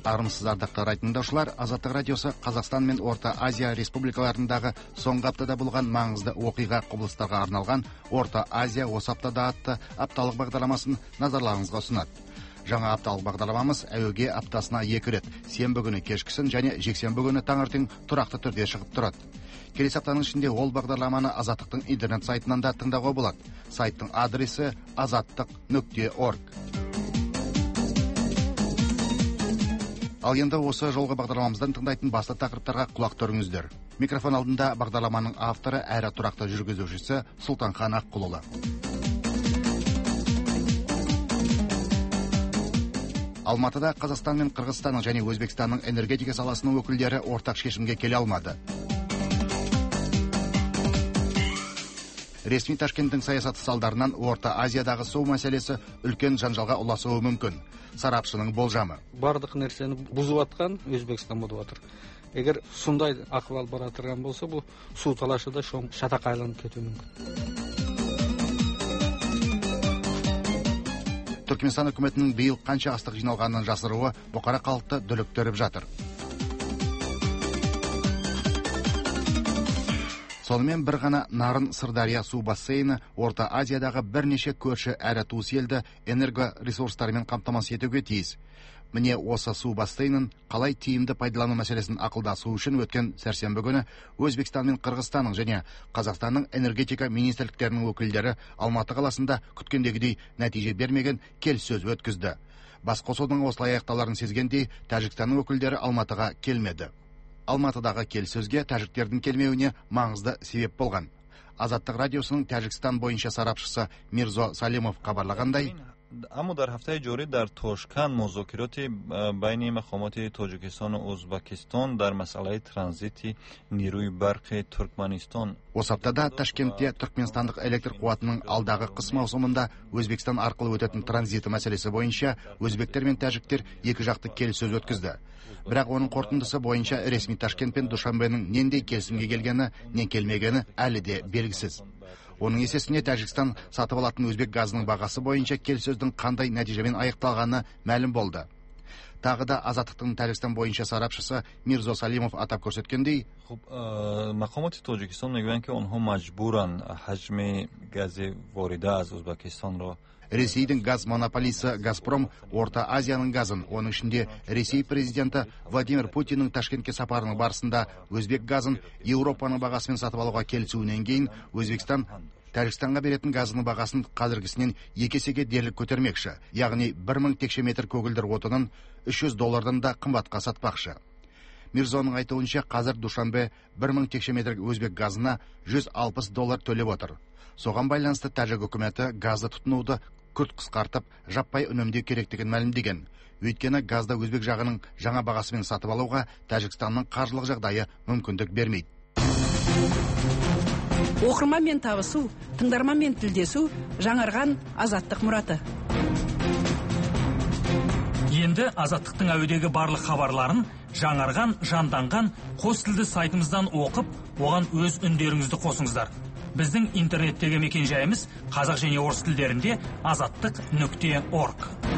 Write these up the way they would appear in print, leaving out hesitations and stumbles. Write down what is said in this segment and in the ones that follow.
Армысыз ардақтар тыңдаушылар, Азаттық радиосы Қазақстан мен Орта Азия республикаларындағы соңғы аптада болған маңызды оқиға құбылыстарға арналған Орта Азия осы аптада атты апталық бағдарламасын назарларыңызға ұсынады. Жаңа апталық бағдарламамыз әуеге аптасына 2 рет, сенбі күні кешкісін және жексенбі күні таңертең тұрақты түрде шығып тұрады. Келесі аптаның ішінде ол бағдарламаны Азаттықтың интернет сайтынан да тыңдауға болады. Сайттың адресі azattiq.org. Ал енді осы жолғы бағдарламамыздан тыңдайтын басты тақырыптарға құлақ түріңіздер. Микрофон алдында бағдарламаның авторы әрі тұрақты жүргізушісі Сұлтанхан Аққұлұлы. Алматыда Қазақстан мен Қырғызстанның және Өзбекстанның энергетика саласының өкілдері ортақ шешімге келе алмады. Ресми Ташкенттің саясаты салдарынан Орта Азиядағы су мәселесі үлкен жанжалға ұласуы мүмкін. Сарапшының болжамы. Бардық нәрсені бұзып атқан Өзбекстан болып отыр. Егер сондай ахуал бара тұрған болса, бұл су талашы да шатақ айланып кетуі мүмкін. Түркменстан үкіметінің биыл қанша астық жиналғанын жасыруы бұқара халықты дүрліктіріп жатыр. Сонымен бір ғана Нарын Сырдария су бассейні Орта Азиядағы бірнеше көрші әрі туыс елді энергоресурстарымен қамтамасыз етуге тиіс. Міне осы су бассейнін қалай тиімді пайдалану мәселесін ақылдасу үшін өткен сәрсенбі күні Өзбекстан мен Қырғызстанның және Қазақстанның энергетика министрліктерінің өкілдері Алматы қаласында күткендегідей нәтиже бермеген келіссөз өткізді. Басқосудың осылай аяқталарын сезгендей, Тәжікстанның өкілдері Алматыға келмеді. Алматыдағы келіссөзге тәжіктердің келмеуіне маңызды себеп болған. Азаттық радиосының Тәжікстан бойынша сарапшысы Мирзо Салимов хабарлағандай, اما در هفته جاری در تاشکند مذاکرات بین مقامات تاجیکستان و ازبکستان در مسئله ترانزیت نیروی برق ترکمنستان. Осы аптада Ташкентте Түркменстандық электр қуатының алдағы қыс маусымында Өзбекстан арқылы өтетін транзиті мәселесі бойынша өзбектер мен тәжіктер екі жақты келіссөз өткізді. Бірақ оның қорытындысы бойынша ресми Ташкент пен Душанбенің нендей келісімге келгені, не келмегені әлі де белгісіз. Оның есесіне Тәжікстан сатып алатын өзбек газының бағасы бойынша келіссөздің қандай нәтижемен аяқталғаны мәлім болды. Тағы да Азаттықтың Тәжікстан бойынша сарапшысы Мирзо Салимов атап көрсеткендей, مقامات تاجیکستان میگویند که آنها مجبورن حجم گاز وارده از ازبکستان را Ресейдің газ монополисі «Газпром» Орта Азияның газын, оның ішінде Ресей президенті Владимир Путиннің Ташкентке сапарының барысында өзбек газын Еуропаның бағасымен сатып алуға келісуінен кейін Өзбекстан Тәжікстанға беретін газының бағасын қазіргісінен 2 есеге дерлік көтермекші, яғни 1000 текше метр көгілдір отынын $300 да қымбатқа сатпақшы. Мирзоның айтуынша қазір Душанбе 1000 текше метр өзбек газына $160 төлеп отыр. Соған байланысты Тәжік үкіметі газды тұтынуды күрт қысқартып, жаппай үнемдеу керектігін мәлімдеген. Өйткені газды өзбек жағының жаңа бағасымен сатып алуға Тәжікстанның қаржылық жағдайы мүмкіндік бермейді. Оқырманмен табысу, тыңдарманмен тілдесу, жаңарған Азаттық мұраты. Енді Азаттықтың әуедегі барлық хабарларын жаңарған, жанданған қос тілді сайтымыздан оқып, оған өз үндеріңізді қосыңыздар. Біздің интернеттегі мекен жайымыз қазақ және орыс тілдерінде azattiq.org.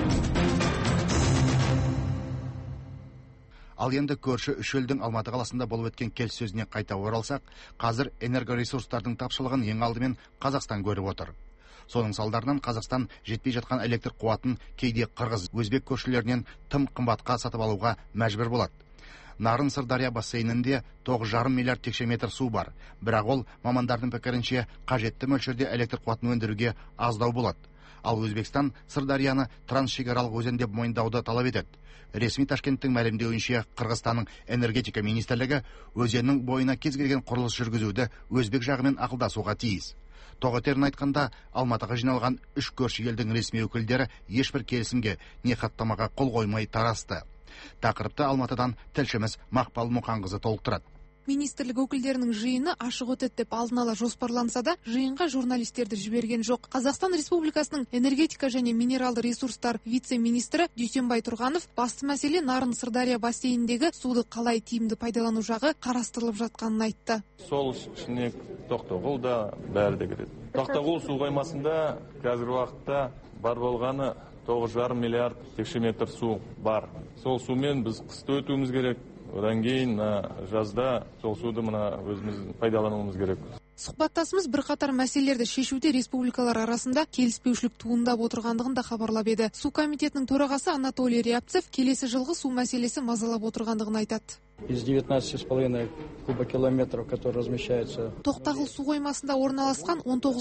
Ал енді көрші үш елдің Алматы қаласында болып өткен келіссөзіне қайта оралсақ, қазір энергоресурстардың тапшылығын ең алдымен Қазақстан көріп отыр. Соның салдарынан Қазақстан жетпей жатқан электр қуатын кейде қырғыз, өзбек көршілерінен тым қымбатқа сатып алуға мәжбүр болады. Нарын Сырдария бассейнінде 9,5 миллиард текше метр су бар, бірақ ол мамандардың пікірінше қажетті мөлшерде электр қуатын өндіруге аздау болады. Ал Өзбекстан Сырдарияны трансшекаралық өзен деп мойындауды талап етеді. Ресми Ташкенттің мәлімдеуінше Қырғызстанның энергетика министрлігі өзеннің бойына кез келген құрылыс жүргізуді өзбек жағымен ақылдасуға тиіс. Тоғытерін айтқанда, Алматыға жиналған үш көрші елдің ресми өкілдері ешбір келісімге не хаттамаға қол қоймай тарасты. Тақырыпты Алматыдан тілшіміз Мақпал Мұқанқызы толықтырады. Министрлік өкілдерінің жиыны ашық өтеді деп алдын ала жоспарланса да, жиынға журналистерді жіберген жоқ. Қазақстан Республикасының энергетика және минералды ресурстар вице-министрі Дүйсенбай Тұрғанов басты мәселе Нарын Сырдария бассейніндегі суды қалай тиімді пайдалану жағы қарастырылып жатқанын айтты. Сол ішіне Тоқтоғұл да бәрі де кіреді. Тоқтоғұл су қоймасында қазіргі уақытта бар болғаны 9,5 миллиард текше метр су бар. Сол сумен біз қысты өтуіміз керек. Одан кейін жазда сол суды өзіміз пайдалануымыз керек. Сұхбаттасымыз бірқатар мәселелерді шешуде республикалар арасында келіспеушілік туындап отырғандығын да хабарлап еді. Су комитетінің төрағасы Анатолий Рябцев келесі жылғы су мәселесі мазалап отырғандығын айтады. Из 19,5 кубокилометров, которые размещаются. Тоқтағыл су қоймасында орналасқан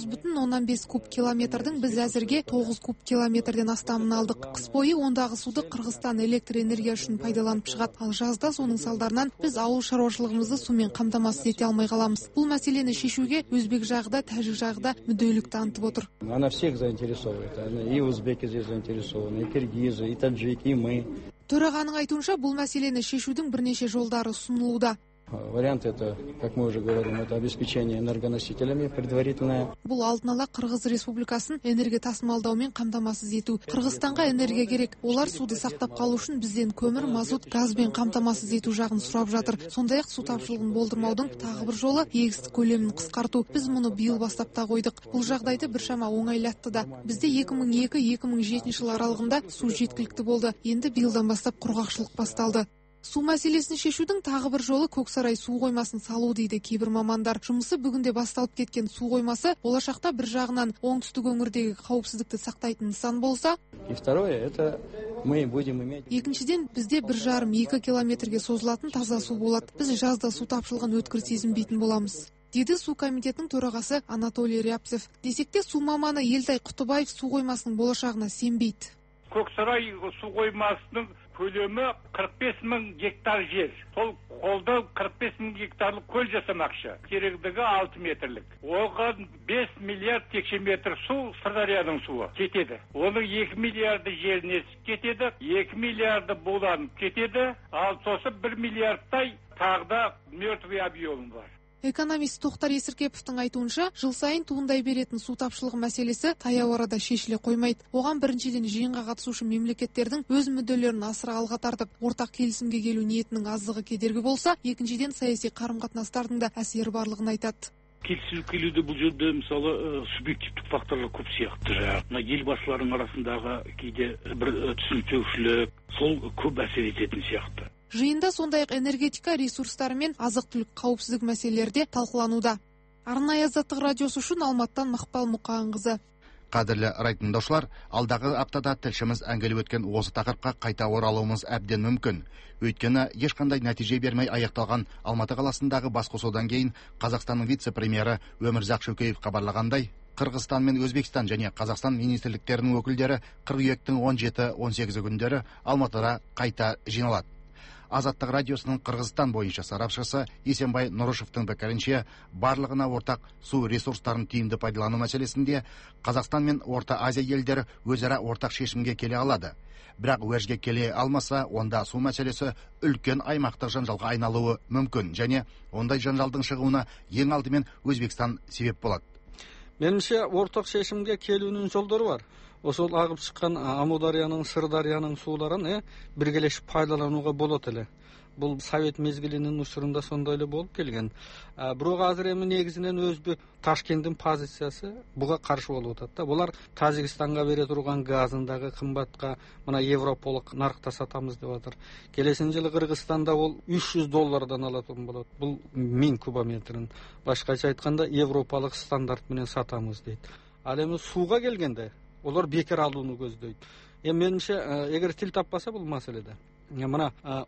19,5 куб километрдің біз әзірге 9 куб километрден астамын алдық. Қыс бойы ондағы суды Қырғызстан электр энергия үшін пайдаланып шығады. Ал жазда соның салдарынан біз ауыл шаруашылығымызды сумен қамтамасыз ете алмай қаламыз. Бұл мәселені шешуге өзбек жағы да, тәжік жағы да мүдделілік танытып отыр. Она всех заинтересовывает. И узбеки здесь заинтересованы, и киргизы, и таджики, и мы. Төрағаның айтуынша бұл мәселені шешудің бірнеше жолдары ұсынылуда. Вариант это, как мы уже говорим, это обеспечение энергоносителями предварительное. Бұл алдын ала Қырғыз Республикасын энергия тасымалдаумен қамтамасыз ету. Қырғызстанға энергия керек. Олар суды сақтап қалу үшін бізден көмір, мазут, газбен қамтамасыз ету жағын сұрап жатыр. Сондай-ақ су тапшылығын болдырмаудың тағы бір жолы егістік көлемін қысқарту. Біз мұны биыл бастап та қойдық. Бұл жағдайды біршама оңайлатты да. Бізде 2002-2007 жыл аралығында су жеткілікті болды. Енді биылдан бастап құрғақшылық басталды. Су мәселесін шешудің тағы бір жолы Көксарай су қоймасын салу дейді кейбір мамандар. Жұмысы бүгінде басталып кеткен су қоймасы болашақта бір жағынан оңтүстік өңірдегі қауіпсіздікті сақтайтын нысан болса, и второе, это мы будем иметь. Екіншіден, бізде 1,5-2 километрге созылатын таза су болады. Біз жазда су тапшылығын өткір сезінбейтін боламыз, деді су комитетінің төрағасы Анатолий Рябцев. Десекте су маманы Елтай Құтыбаев су қоймасының болашағына сенбейді. Көксарай су қоймасының көлемі 45 мың гектар жер. Сол қолда 45 мың гектарлық көл жасамақшы. Тереңдігі 6 метрлік. Оған 5 миллиард текше метр су Сырдарияның суы кетеді. Оның 2 миллиарды жеріне кетеді, 2 миллиарды буланып кетеді, ал сосын 1 миллиардтай тағы да мертвый объем бар. Экономист Тоқтар Есіркеповтың айтуынша, жыл сайын туындай беретін су тапшылығы мәселесі таяу арада шешіле қоймайды. Оған біріншіден жиынға қатысушы мемлекеттердің өз мүдделерін асыра алға тартып, ортақ келісімге келу ниетінің аздығы кедергі болса, екіншіден саяси қарым-қатынастардың да әсері барлығын айтады. Келісіліп келуде бұл жерде мысалы субъективтік факторлар көп сияқты. Ел басшыларының арасындағы кейде бір түсінбеушілік, сол көп әсер ететін сияқты. Жиында сондай-ақ энергетика ресурстары мен азық-түлік қауіпсіздік мәселелері талқылануда. Арнайы Азаттық радиосы үшін Алматыдан Мақпал Мұқанқызы. Қадірлі радиотыңдаушылар, алдағы аптада тілшіміз әңгімелеп өткен осы тақырыпқа қайта оралуымыз әбден мүмкін. Өйткені ешқандай нәтиже бермей аяқталған Алматы қаласындағы басқосудан кейін Қазақстанның вице-премьері Өмірзақ Шөкеев хабарлағандай, Қырғызстан мен Өзбекстан және Қазақстан министрліктерінің өкілдері қыркүйектің 17-18 күндері Алматыда қайта жиналады. Азаттық радиосының Қырғызстан бойынша сарапшысы Есенбай Нұрышевтың пікірінше, барлығына ортақ су ресурстарын тиімді пайдалану мәселесінде Қазақстан мен Орта Азия елдері өзара ортақ шешімге келе алады. Бірақ уәжге келе алмаса, онда су мәселесі үлкен аймақтық жанжалға айналуы мүмкін, және ондай жанжалдың шығуына ең алдымен Өзбекстан себеп болады. Меніңше ортақ шешімге келуінің жолдары бар. Осы ағып шыққан Амударияның, Сырдарияның суларын біргелешіп пайдалануға болады әлі. Бұл Совет мезгілінің ұшырында сондайлы болып келген. Бірақ азыр эми негізінен Өзбек Ташкенттің позициясы бұға қарсы болып отады. Бұлар Тажикстанға бере тұрған газындағы қымбатқа мына европалық нарықта сатамыз деп жатыр. Келесін жылы Қырғызстанда ол $300 алатын болады. Бұл 1000 кубометрін. Башқаша айтқанда европалық стандартпенен сатамыз дейді. Ал эми суға келгенде олар бекер алуыны көздейді. Меніңше, егер тіл таппаса бұл мәселеде. Мына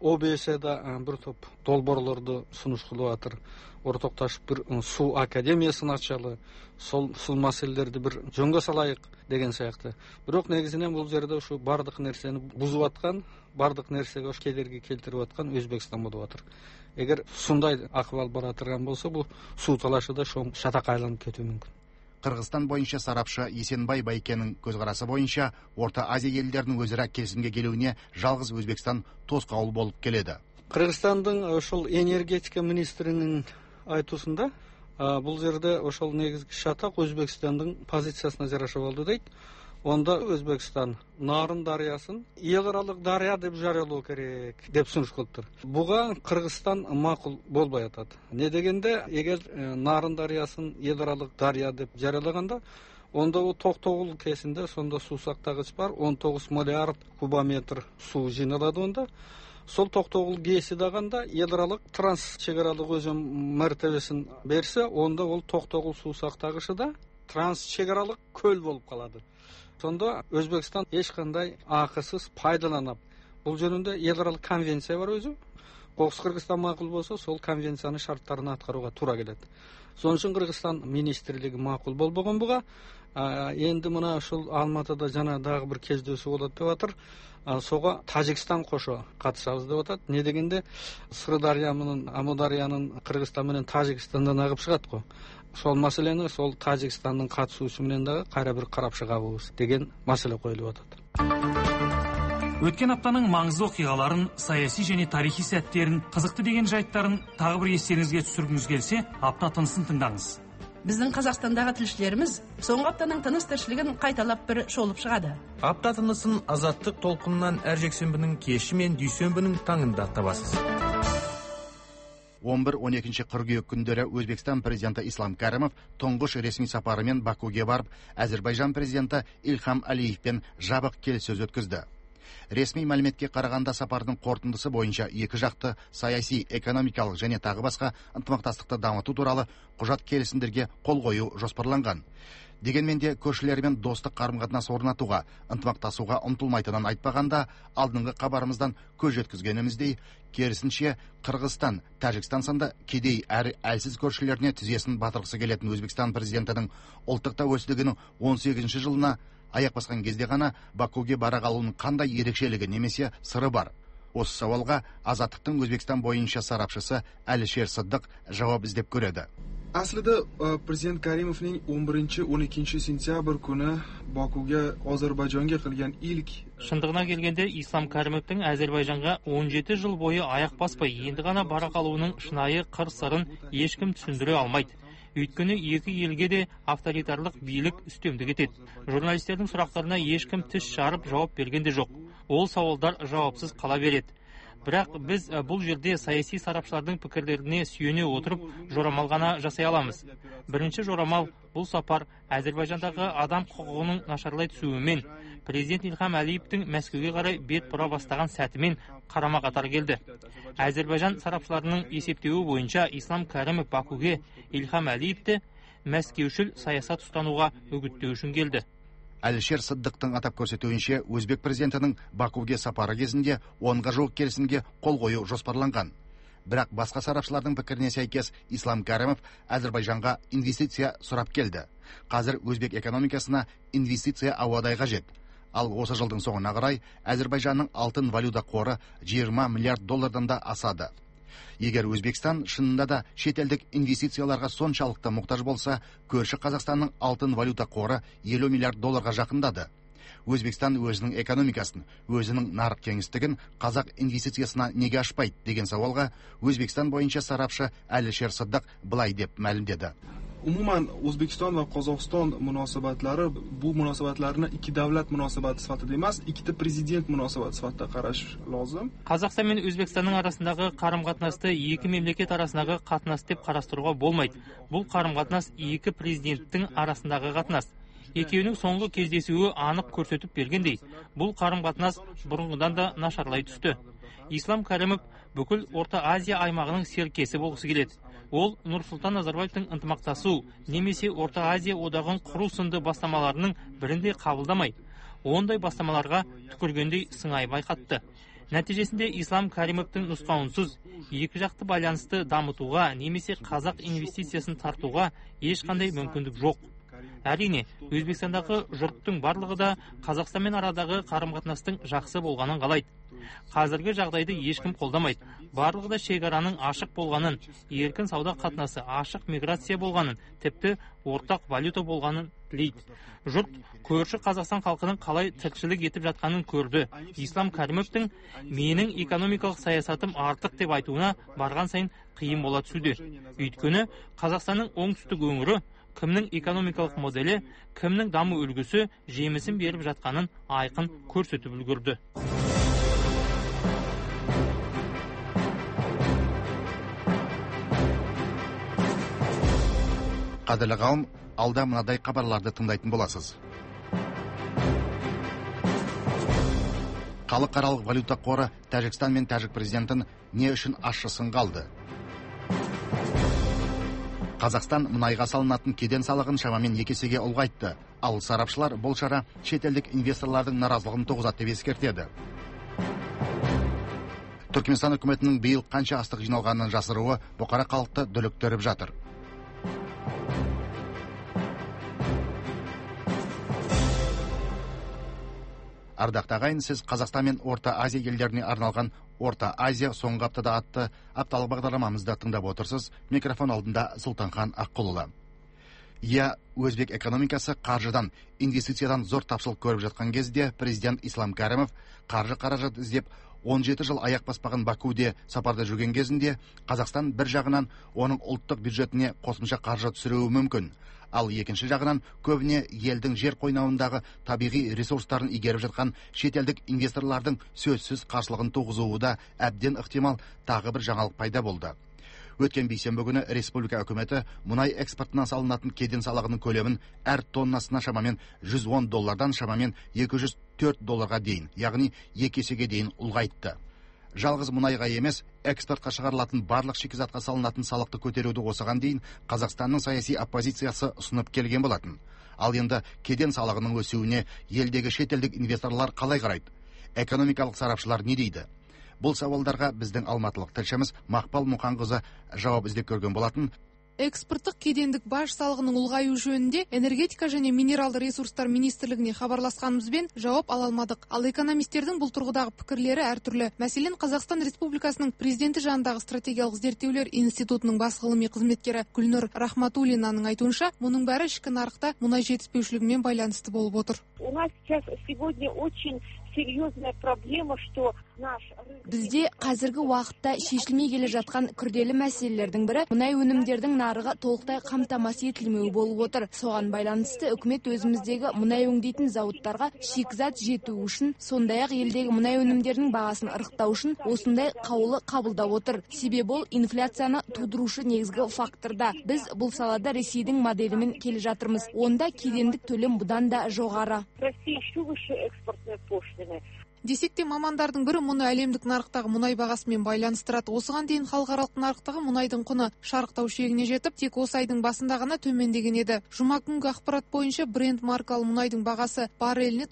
ОБС-да бір топ долборларды сұныш қылып жатыр. Ортақташып бір су академиясын ашалы, сол мәселелерді бір жөнге салайық деген сияқты. Бірақ негізінен бұл жерде ушу бардық нәрсені бұзып атқан, бардық нәрсеге кедергі келтіріп атқан Өзбекстан болып жатыр. Егер сондай ахуал бара тұрған болса, бұл су талашы да шатақ айланып кетуі мүмкін. Қырғызстан бойынша сарапшы Есенбай Байкенің көзқарасы бойынша Орта Азия елдерінің өзара келісімге келуіне жалғыз Өзбекстан тосқауыл болып келеді. Қырғызстандың ошол энергетика министрінің айтусында бұл жерде ошол негізгі шатақ Өзбекстандың позициясына жараша болды дейді. Онда Өзбекстан Нарын дариясын еларалық дария деп жариялау керек деп ұсыныс қылып тұр. Бұға Қырғызстан мақұл болбай атады. Не дегенде, егер Нарын дариясын еларалық дария деп жариялағанда, Онда ол Тоқтоғұл кесінде сонда су сақтағыш бар, 19 миллиард кубометр су жиналады онда. Сол Тоқтоғұл кесі дағанда ядролық трансшекаралық өзен мәртебесін берсе, онда ол Тоқтоғұл су сақтағышы да трансшекаралық көл болып қалады. Сонда Өзбекстан ешқандай ақысыз пайдаланып, бұл жөнінде ядролық конвенция бар өзі. Қоқыс Қырғызстан мақұл болса, сол конвенцияның шарттарын атқаруға тура келеді. Соның үшін Қырғызстан министрлігі мақұл болған бұға. Енді мына шул Алматыда жана дағы бір кездесу болады деп жатыр. Соға Тәжікстан қошы қатысабыз деп жатады. Не дегенде Сырдария менен Амударияның Қырғызстан менен Тәжікстандан ағып шығады ғой. Сол мәселені сол Тәжікстанның қатысуысы менен дағы қайра бір қарап шығабыз деген мәселе қойылып жатады. Өткен аптаның маңызды оқиғаларын, саяси және тарихи сәттерін, қызықты деген жайттарын тағы бір естеріңізге түсіргіңіз келсе, апта тынысын тыңдаңыз. Біздің Қазақстандағы тілшілеріміз соңғы аптаның тыныс тіршілігін қайталап бір шолып шығады. Апта тынысын азаттық толқынынан әр жексенбінің кеші мен дүйсенбінің таңында табасыз. 11-12 қыркүйек күндері Өзбекстан президенті Ислам Кәрімов тұңғыш ресми сапарымен Бакуге барып, Әзербайжан президенті Ильхам Алиевпен жабық келіссөз өткізді. Ресми мәліметке қарағанда сапардың қорытындысы бойынша екі жақты саяси, экономикалық және тағы басқа ынтымақтастықты дамыту туралы құжат келісімдерге қол қою жоспарланған. Дегенмен де көршілермен достық қарым-қатынас орнатуға, ынтымақтасуға ұмтылмайтынын айтпағанда, алдыңғы хабарымыздан көз жеткізгеніміздей, керісінше Қырғызстан, Тәжікстан сынды кедей әрі әлсіз көршілеріне тізесін батырғысы келетін Өзбекстан президентінің ұлттық тәуелсіздігінің 18 жылына аяқ басқан кезде ғана Бакуге бара қалуының қандай ерекшелігі немесе сыры бар? Осы сауалға Азаттықтың Өзбекстан бойынша сарапшысы Әлішер Сыддық жауап іздеп көреді. Aslida prezident Karimovning 11-12 sentyabr kuni Bakuga, Ozarbayjonga qilgan ilk Шындығына келгенде Ислам Кәрімовтің Әзербайжанға 17 жыл бойы аяқ баспай енді ғана бара қалуының шынайы қыр-сырын ешкім түсіндіре алмайды. Өйткені екі елге де авторитарлық билік үстемдік етеді. Журналистердің сұрақтарына ешкім тіс жарып жауап бергенде жоқ. Ол сауалдар жауапсыз қала береді. Бірақ біз бұл жерде саяси сарапшылардың пікірлеріне сүйене отырып жорамал ғана жасай аламыз. Бірінші жорамал бұл сапар Әзербайжандағы адам құқығының нашарлай түсуімен, президент Ильхам Алиевтің Мәскеуге қарай бет бұра бастаған сәтімен қарама-қатар келді. Әзербайжан сарапшыларының есептеуі бойынша Ислам Кәрімов Бакуге Ильхам Алиевті мәскеушіл саясат ұстануға үгіттеу үшін келді. Әлішер Сыддықтың атап көрсетуінше, Өзбек президентінің Бакуге сапары кезінде 10-ға жуық келісімге қол қою жоспарланған. Бірақ басқа сарапшылардың пікіріне сәйкес Ислам Кәрімов Әзербайжанға инвестиция сұрап келді. Қазір Өзбек экономикасына инвестиция ауадай қажет. Ал осы жылдың соңына қарай Әзербайжанның алтын валюта қоры 20 миллиард доллардан да асады. Егер Өзбекстан шынында да шетелдік инвестицияларға соншалықты мұқтаж болса, көрші Қазақстанның алтын валюта қоры 50 миллиард долларға жақындады. Өзбекстан өзінің экономикасын, өзінің нарық кеңістігін қазақ инвестициясына неге ашпайды деген сауалға Өзбекстан бойынша сарапшы Әлішер Сыддық былай деп мәлімдеді. Umuman O'zbekiston va Qozog'iston munosabatlari bu munosabatlarni ikki davlat munosabati sifatida emas, ikkita prezident munosabati sifatida qarash lozim. Қазақстан мен Өзбекстанның арасындағы қарым-қатынасты екі мемлекет арасындағы қатынас деп қарастыруға болмайды. Бұл қарым-қатынас екі президенттің арасындағы қатынас. Екеуінің соңғы кездесуі анық көрсетіп бергендей, бұл қарым-қатынас бұрынғыдан да нашарлай түсті. Ислам Кәрімов бүкіл Орта Азия аймағының серкесі болғысы келеді. Ол Нұрсұлтан Назарбаевтың ынтымақтасу немесе Орта Азия одағын құру сынды бастамаларының бірінде қабылдамай, ондай бастамаларға түкіргендей сыңай байқатты. Нәтижесінде Ислам Кәрімовтің нұсқауынсыз екі жақты байланысты дамытуға немесе қазақ инвестициясын тартуға ешқандай мүмкіндік жоқ. Әрине, Өзбекстандағы жұрттың барлығы да Қазақстанмен арадағы қарым-қатынастың жақсы болғанын қалайды. Қазіргі жағдайды ешкім қолдамайды. Барлығы да шекараның ашық болғанын, еркін сауда қатынасы, ашық миграция болғанын, тіпті ортақ валюта болғанын тілейді. Жұрт көрші Қазақстан халқының қалай тіршілік етіп жатқанын көрді. Ислам Кәрімовтің менің экономикалық саясатым артық деп айтуына барған сайын қиын бола түсуде. Өйткені Қазақстанның оңтүстік өңірі кімнің экономикалық моделі, кімнің даму үлгісі жемісін беріп жатқанын айқын көрсетіп үлгерді. Қадірлі қауым, алда мынадай хабарларды тыңдайтын боласыз. Халықаралық валюта қоры Тәжікстан мен Тәжік президентін не үшін ащысын қалды? Қазақстан мұнайға салынатын кеден салығын шамамен 2 есеге ұлғайтты, ал сарапшылар бұл шара шетелдік инвесторлардың наразылығын туғызады деп ескертеді. Түркменстан үкіметінің биыл қанша астық жиналғанын жасыруы бұқара халықты дүліктіріп жатыр. Ардақты ағайын, сіз Қазақстан мен Орта Азия елдеріне арналған Орта Азия соңғы аптада атты апталық бағдарламамызды тыңдап отырсыз. Микрофон алдында Сұлтанхан Аққұлұлы. Өзбек экономикасы қаржыдан, инвестициядан зор тапшылық көріп жатқан кезде президент Ислам Кәрімов қаржы қаражат іздеп 17 жыл аяқ баспаған Бакуде сапарда жүрген кезінде Қазақстан бір жағынан оның ұлттық бюджетіне қосымша қаржы түсіруі мүмкін. Ал екінші жағынан көбіне елдің жер қойнауындағы табиғи ресурстарын игеріп жатқан шетелдік инвесторлардың сөзсіз қарсылығын туғызуы да әбден ықтимал тағы бір жаңалық пайда болды. Өткен бейсенбі күні республика үкіметі мұнай экспортынан салынатын кеден салығының көлемін әр тоннасына шамамен $110 шамамен $204 дейін, яғни 2 есеге дейін ұлғайтты. Жалғыз мұнайға емес, экспортқа шығарылатын барлық шикізатқа салынатын салықты көтеруді осыған дейін Қазақстанның саяси оппозициясы ұсынып келген болатын. Ал енді кеден салығының өсуіне елдегі шетелдік инвесторлар қалай қарайды? Экономикалық сарапшылар не дейді? Бұл сауалдарға біздің алматылық тілшіміз Мақпал Мұқанқызы жауап іздеп көрген болатын. Экспорттық кедендік баж салығының ұлғаю жөнінде энергетика және минералды ресурстар министрлігіне хабарласқанымызбен жауап ала алмадық. Ал экономистердің бұл тұрғыдағы пікірлері әртүрлі. Мәселен, Қазақстан Республикасының президенті жанындағы стратегиялық зерттеулер институтының бас ғылыми қызметкері Гүлнұр Рахматуллинаның айтуынша, мұның бәрі ішкі нарықта мұнай жетіспеушілігімен байланысты болып отыр. У нас сейчас сегодня очень серьезная проблема, что Бізде қазіргі уақытта шешілмей келе жатқан күрделі мәселелердің бірі мұнай өнімдердің нарығы толықтай қамтамасыз етілмеуі болып отыр. Соған байланысты үкімет өзіміздегі мұнай өңдейтін зауыттарға шикізат жету үшін, сондай-ақ елдегі мұнай өнімдерінің бағасын ырықтау үшін осындай қаулы қабылдап отыр. Себебі ол инфляцияны тудырушы негізгі факторда. Біз бұл салада Ресейдің моделімен келе жатырмыз. Онда кедендік төлем бұдан да жоғары. Россия еще выше экспортной пошлины. Десек те мамандардың бірі мұны әлемдік нарықтағы мұнай бағасымен байланыстырады. Осыған дейін халықаралық нарықтағы мұнайдың құны шарықтау шегіне жетіп, тек осы айдың басында ғана төмендеген еді. Жұма күнгі ақпарат бойынша Brent маркалы мұнайдың бағасы барреліне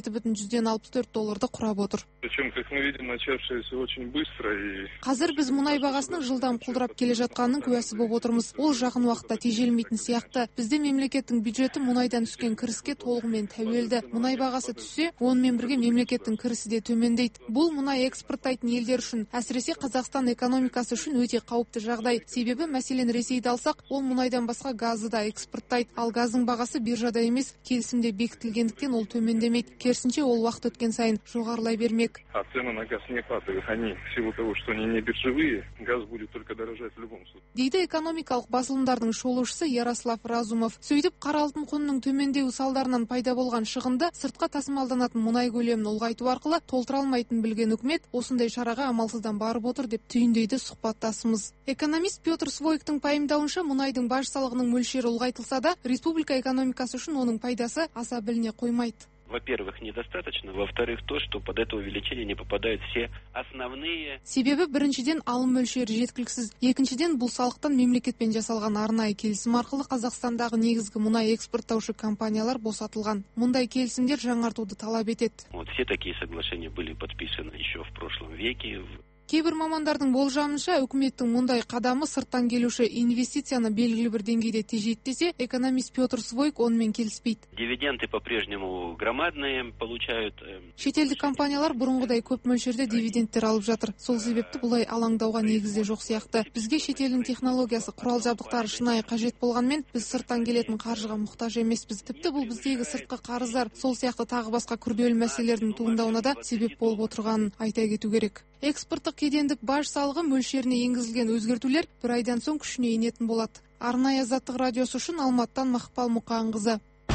$97,64 құрап отыр. Причем, как мы видим, начавшееся очень быстро и... Қазір біз мұнай бағасының жылдам құлдырап келе жатқанының куәсі болып отырмыз. Ол жақын уақытта тежелмейтін сияқты. Бізде мемлекеттің бюджеті мұнайдан түскен кіріске толығымен тәуелді. Мұнай бағасы түссе, онымен бірге мемлекеттің кірісі де төмендейді. Бұл мұнай экспорттайтын елдер үшін, әсіресе Қазақстан экономикасы үшін өте қауіпті жағдай. Себебі, мәселен, Ресейді алсақ, ол мұнайдан басқа газы да экспорттайды. Ал газдың бағасы биржада емес, келісімде бекітілгендіктен ол төмендемейді. Керісінше, ол уақыт өткен сайын жоғарылай бермек. А цены на газ не падают. Они, в силу того, что они не биржевые, газ будет только дорожать в любом случае. Дейді экономикалық басылымдардың шолушысы Ярослав Разумов. Сөйтіп, қара алтын құнының төмендеуі салдарынан пайда болған шығынды сыртқа тасымалданатын мұнай көлемін ұлғайту арқылы толтыра алмайтын білген үкімет осындай шараға амалсыздан барып отыр деп түйіндейді сұхбаттасымыз. Экономист Петр Свойктың пайымдауынша, мұнайдың баж салығының мөлшері ұлғайтылса да, республика экономикасы үшін оның пайдасы аса біліне қоймайды. Во-первых, недостаточно. Во-вторых, то, что под это увеличение не попадают все основные... Себебі біріншіден алым мөлшері жеткіліксіз. Екіншіден бұл салықтан мемлекетпен жасалған арнайы келісім арқылы Қазақстандағы негізгі мұнай экспорттаушы компаниялар босатылған. Мұндай келісімдер жаңартуды талап етеді. Вот все такие соглашения были подписаны еще в прошлом веке. Кейбір мамандардың болжамынша, үкіметтің мұндай қадамы сырттан келуші инвестицияны белгілі бір деңгейде тежейтті, экономист Петр Свойк онымен келіспейді. Дивиденды по-прежнему громадные получают. Шетелдік компаниялар бұрынғыдай көп мөлшерде дивидендтер алып жатыр. Сол себепті бұлай алаңдауға негізде жоқ сияқты. Бізге шетелдің технологиясы, құрал жабдықтары шынайы қажет болғанмен, біз сырттан келетін қаржыға мұқтаж емеспіз. Тіпті бұл біздегі сыртқы қарыздар, сол сияқты тағы басқа күрделі мәселелердің туындауына да себеп болып отырғанын айта кету керек. Экспорттық кедендік баж салығы мөлшеріне енгізілген өзгертулер бір айдан соң күшіне енетін болады. Арнайы Азаттық радиосы үшін Алматыдан Мақпал Мұқанқызы.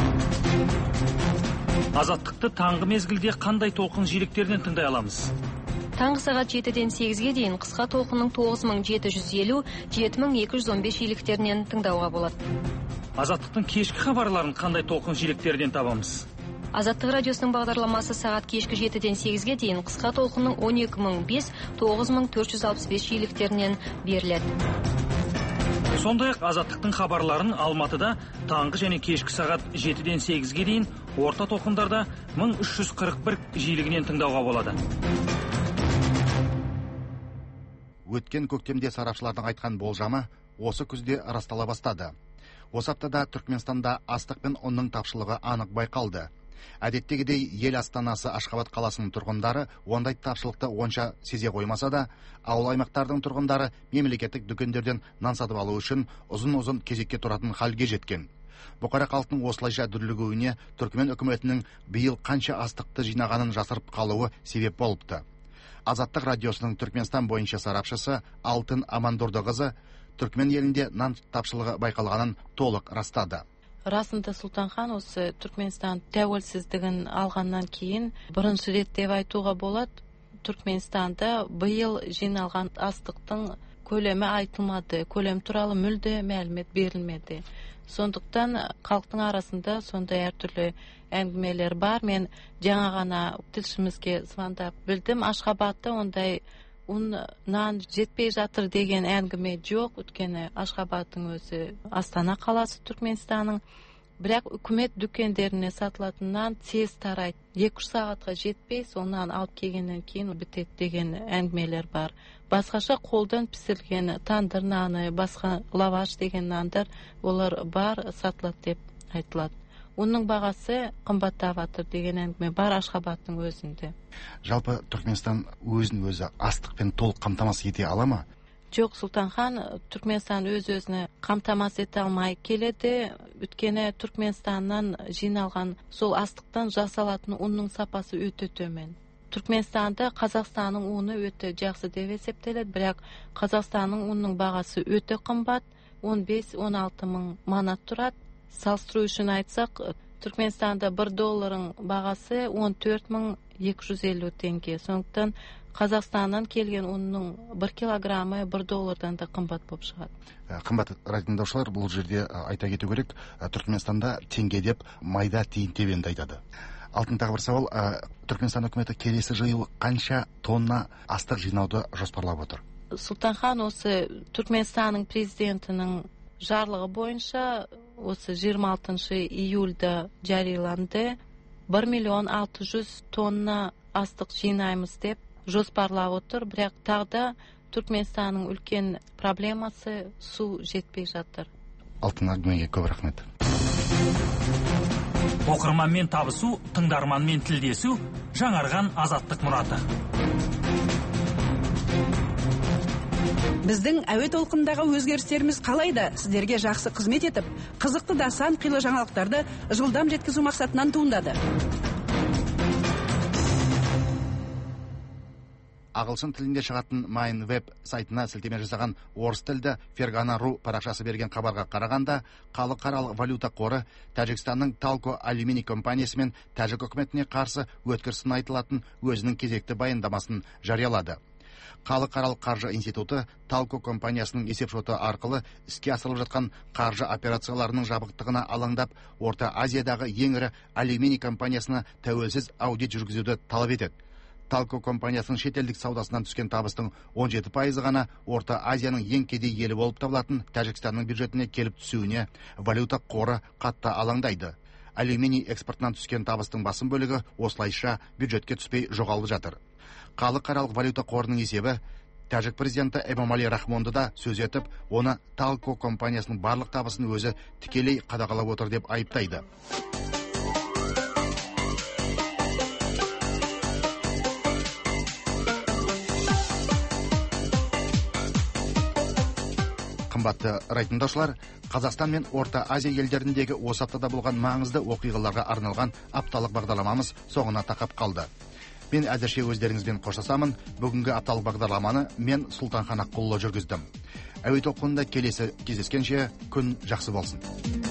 Азаттықты таңғы мезгілде қандай толқын жиектерінен тыңдай аламыз? Таңғы сағат 7-ден 8-ге дейін қысқа толқынның 9750, 7215 жиектерінен тыңдауға болады. азаттықтың кешкі хабарларын қандай толқын жиектерден табамыз? Азаттық радиосының бағдарламасы сағат кешкі 7-ден 8-ге дейін қысқа толқынның 12.005-9465 жиіліктерінен беріледі. Сондай-ақ азаттықтың хабарларын Алматыда таңғы және кешкі сағат 7-ден 8-ге дейін орта толқындарда 1341 жиілігінен тыңдауға болады. Өткен көктемде сарапшылардың айтқан болжамы осы күзде растала бастады. Осы аптада Түркменстанда астық пен ұнның тапшылығы анық байқалды. Әдеттегідей ел астанасы Ашхабад қаласының тұрғындары ондай тапшылықты онша сезе қоймаса да, ауыл аймақтардың тұрғындары мемлекеттік дүкендерден нан сатып алу үшін ұзын кезекке тұратын халге жеткен. Бұқара халықтың осылайша дүрлігуіне Түркмен үкіметінің биыл қанша астықты жинағанын жасырып қалуы себеп болыпты. Азаттық радиосының Түркменстан бойынша сарапшысы Алтын Амандордықызы Түркмен елінде нан тапшылығы байқалғанын толық растады. Расында Сұлтанхан осы Түркменстан тәуелсіздігін алғаннан кейін бірінші рет деп айтуға болады. Түркменстанда биыл жиналған астықтың көлемі айтылмады, көлем туралы мүлде мәлімет берілмеді. Сондықтан халықтың арасында сондай әртүрлі әңгімелер бар. Мен жаңа ғана тілшімізге звондап білдім, Ашхабадта ондай нан жетпей жатыр деген әңгіме жоқ. Өйткені Ашхабадтың өзі Астана қаласы Түркменстанның. Бірақ үкімет дүкендеріне сатылатын нан тез тарайды. 2-3 сағатқа жетпей, сонан алып келгеннен кейін бітеді деген әңгімелер бар. Басқаша қолдан пісірілген тандыр наны, басқа лаваш деген нандар олар бар, сатылады деп айтылады. Оның бағасы қымбаттап жатыр деген әңгіме бар Ашхабадтың өзінде. Жалпы Түркменстан өзін-өзі астықпен толық қамтамасыз ете ала ма? Жоқ, Сұлтанхан, Түркменстан өз-өзіне қамтамасыз ете алмай келеді. Өйткені Түркменстаннан жиналған сол астықтан жасалатын ұнның сапасы өте төмен. Түркменстанда Қазақстанның ұны өте жақсы деп есептеледі, бірақ Қазақстанның ұнның бағасы өте қымбат, 15-16 мың манат тұрады. Салыстыру үшін айтсақ, Түркменстанда $1 бағасы 14.250 теңге. Сондықтан Қазақстаннан келген ұнның 1 килограммы $1 да қымбат болып шығады. Қымбат радиотыңдаушылар, бұл жерде айта кету керек, Түркменстанда теңге деп майда тиын тебенді айтады. Алтын тағы бір сауал, Түркменстан үкіметі келесі жыл қанша тонна астық жинауды жоспарлап отыр? Сұлтанхан, осы Түркменстанның президентінің жарлығы бойынша осы 26 июльда жарияланды. 1.600.000 тонна астық жинаймыз деп жоспарлап отыр. Бірақ тағда Түркменстанның үлкен проблемасы су жетпей жатыр. Алтын әңгімеге көп рахмет. Оқырманмен табысу, тыңдарманмен тілдесу, жаңарған азаттық мұраты. Біздің әуе толқындағы өзгерістеріміз қалайда сіздерге жақсы қызмет етіп, қызықты да сан қилы жаңалықтарды жылдам жеткізу мақсатынан туындады. Ағылшын тілінде шығатын Mine Web сайтына сілтеме жасаған орыс тілді Fergana.ru парақшасы берген хабарға қарағанда, халықаралық валюта қоры Тәжікстанның Talco алюминий компаниясы мен Тәжік үкіметіне қарсы өткір сын айтылатын өзінің кезекті баяндамасын жариялады. Халықаралық қаржы институты Talco компаниясының есепшоты арқылы іске асырылып жатқан қаржы операцияларының жабықтығына алаңдап, Орта Азиядағы ең ірі алюминий компаниясына тәуелсіз аудит жүргізуді талап етеді. Talco компаниясының шетелдік саудасынан түскен табыстың 17% ғана Орта Азияның ең кедей елі болып табылатын Тәжікстанның бюджетіне келіп түсуіне валюта қоры қатты алаңдайды. Алюминий экспортынан түскен табыстың басым бөлігі осылайша бюджетке түспей жоғалып жатыр. Халықаралық валюта қорының есебі Тәжік президенті Эмомали Рахмонды да сөз етіп, оны Talco компаниясының барлық табысын өзі тікелей қадағалап отыр деп айыптайды. Қымбатты радиотыңдаушылар, Қазақстан мен Орта Азия елдеріндегі осы аптада болған маңызды оқиғаларға арналған апталық бағдарламамыз соңына тақап қалды. Мен әзірше өздеріңізбен қоштасамын. Бүгінгі апталық бағдарламаны мен Сұлтанхан Аққұлы жүргіздім. Әуе толқынында келесі кездескенше күн жақсы болсын.